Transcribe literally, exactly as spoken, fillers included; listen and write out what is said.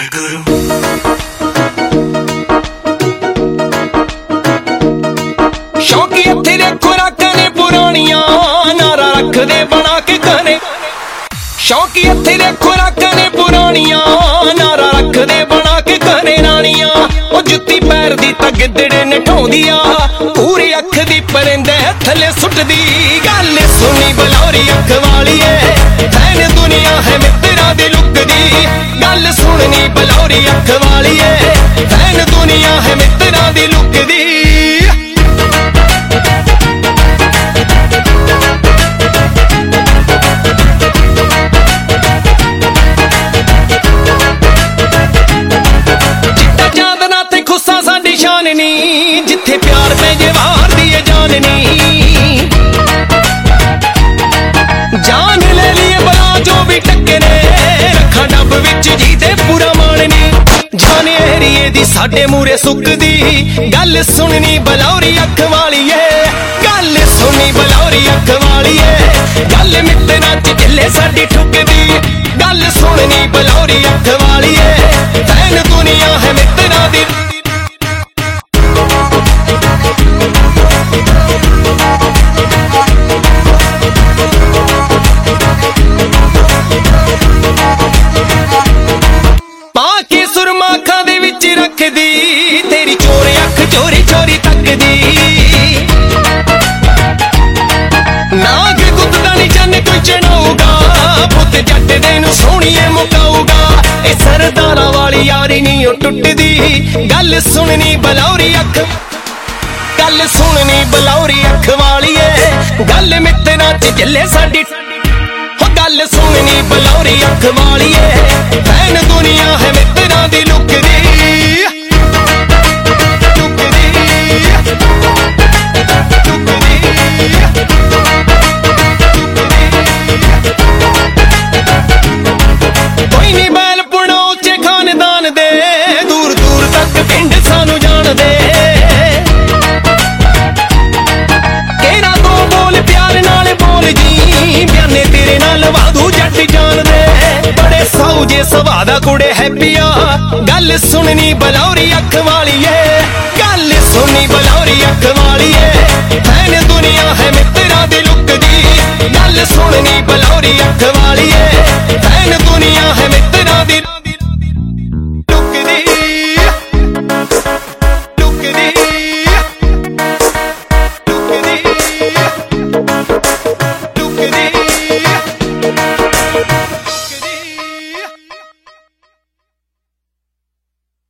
वाहेगुरु। शौकी इत्थे देखो रख ने पुरानियां नारा रख दे बना के कहने। शौकी इत्थे देखो रख ने पुरानियां नारा रख दे बना के कहने। रानियां ओ जुत्ती पैर दी तां गिद्दड़े नठाउंदी आ पूरी अख दी परिंदे थले सुटदी। गल सुनी बलौरी अख वालीए फैन दुनिया है मित्रा दी लुकदी। गल सुननी बलौरी अख वालीए फैन दुनिया है मित्रा दी लुकदी। जिथे प्यार में जवार दिए जाननी जान ले लिए बला जो भी टक्करे रखा डब विच जीते पूरा माननी। जान एरिए दी साडे मूरे सुकदी गल सुननी बलौरी अख वालीए। गल सुनी बलौरी अख वालीए गल मित्तरां च जिले साडी ठुकदी। गल सुननी बलौरी अख वालीए फैन दुनिया है मित्तरां दी। रखदी तेरी चोर अख चोरी चोरी तकदी। नाग गुद्दा नी चन्न कोई चढ़ाऊगा पुत जट दे नूं सोहणीए मुकाऊगा। ए सरदारां वाली यारी नी ओ टुटदी। गल सुननी बलौरी अख गल सुननी बलौरी अख वालीए गल मित्तरां च जिले साडी। हो गल सुननी बलौरी अख वालीए फैन दुनिया है मित्तरां दी लुकदी। कोई नी बैल पुणो उच्चे खानदान दे दूर दूर तक पिंड सानू जान दे। केरा दो बोल प्यार नाल बोल जी बयाने तेरे नाल वाधू जट जान दे। बड़े साऊ जे सवा दा कुड़े हैप्पिया गल सुननी बलौरी अख वालीए। गल सुनी बलौरी अख वालीए फैन दुनिया है मित्तरां दी लुकदी। गल सुननी बलौरी अख वालीए फैन दुनिया है मित्तरां दी।